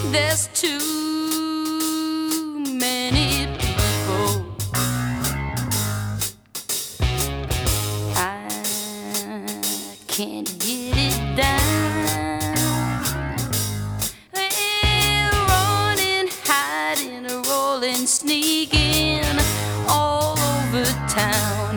There's too many people. I can't get it down. They're running, hiding, rolling, sneaking all over town.